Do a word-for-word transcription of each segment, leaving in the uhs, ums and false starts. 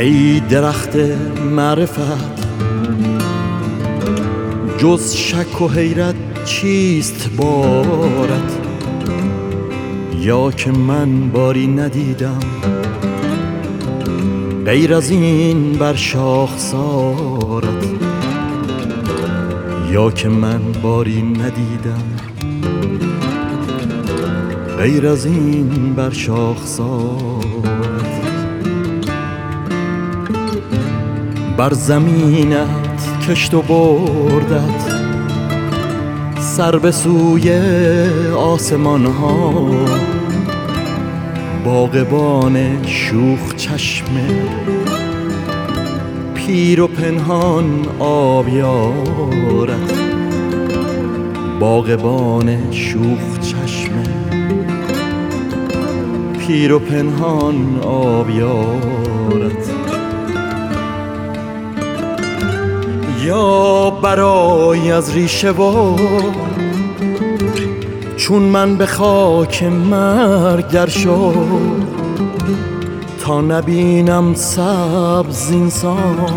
ای درخت معرفت، جز شک و حیرت چیست بارت؟ یا که من باری ندیدم غیر از این بر شاخسارت، یا که من باری ندیدم غیر از این بر شاخسارت. بر زمینت کشت و بردت، سر به سوی آسمان ها، باغبان شوخ چشمه پیر و پنهان آبیارت، باغبان شوخ چشمه پیر و پنهان آبیارت. یا برای از ریشه و چون من به خاک مرگ در شو، تا نبینم سبز زینسان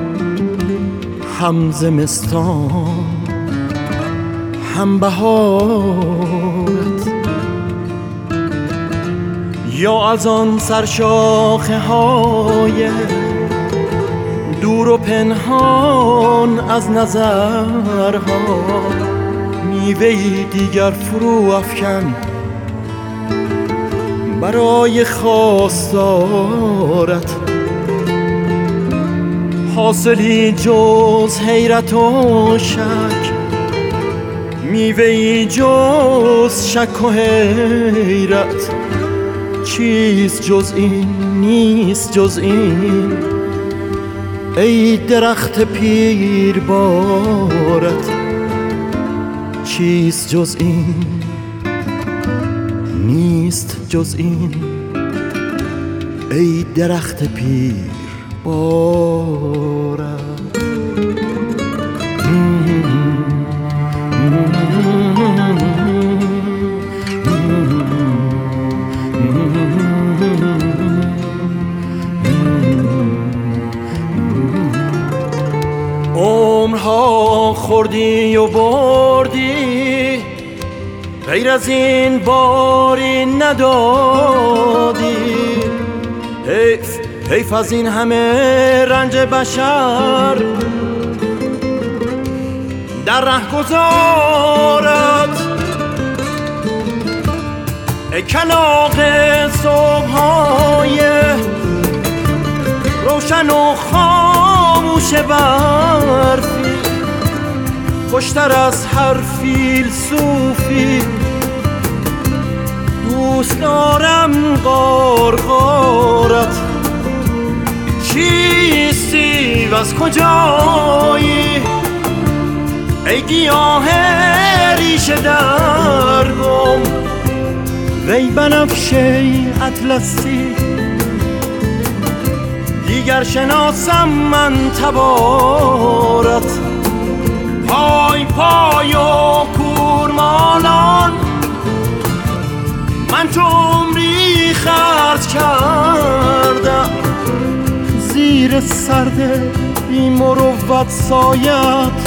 هم زمستان هم بهارت. یا از آن سرشاخه های دور و پنهان از نظرها، میوه‌ای دیگر فرو افکن برای خواستارت. حاصلی جز حیرت و شک، میوه‌ای جز شک و حیرت، چیست جز این نیست جز این ای درخت پیر بارت. چیست جز این نیست جز این ای درخت پیر بارت. عمرها خوردی و بردی، غیر از این باری ندادی. حیف حیف از این همه رنج بشر در ره گذارت. ای کلاغ صبح‌های روشن و خاموش برفی، خوشتر از هر فیلسوفی دوست دارم غارغارت. چیستی و از کجایی ای گیاه ریشه درگم، وی بنفشه اطلسی دیگر شناسم من تبارت. پای پای و کورمالان من تو عمری خرج کردم، زیر سرد بی مروت سایت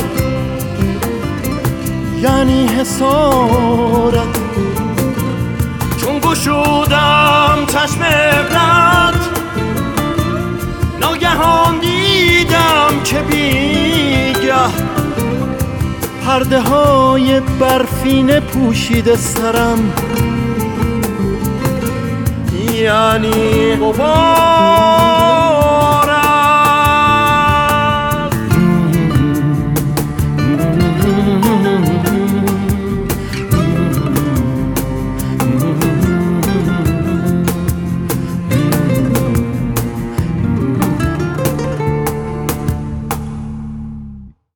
یعنی حسارت. چون گشودم چشم عبرت، ناگهان دیدم که بیگه پرده های برفینه پوشیده سرم، یعنی غبار